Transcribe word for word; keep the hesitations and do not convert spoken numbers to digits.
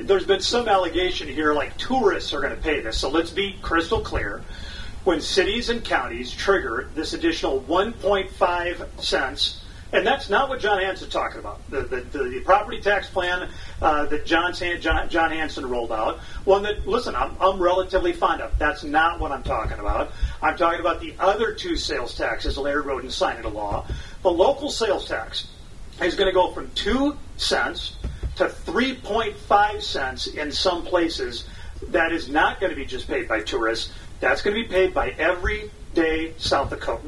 there's been some allegation here like tourists are going to pay this. So let's be crystal clear. When cities and counties trigger this additional one point five cents, and that's not what John Hanson talking about. The, the, the, the property tax plan uh, that John, John, John Hanson rolled out, one that, listen, I'm, I'm relatively fond of. That's not what I'm talking about. I'm talking about the other two sales taxes Larry Roden signed into law. The local sales tax is going to go from two cents to three point five cents in some places. That is not going to be just paid by tourists. That's going to be paid by everyday South Dakotan.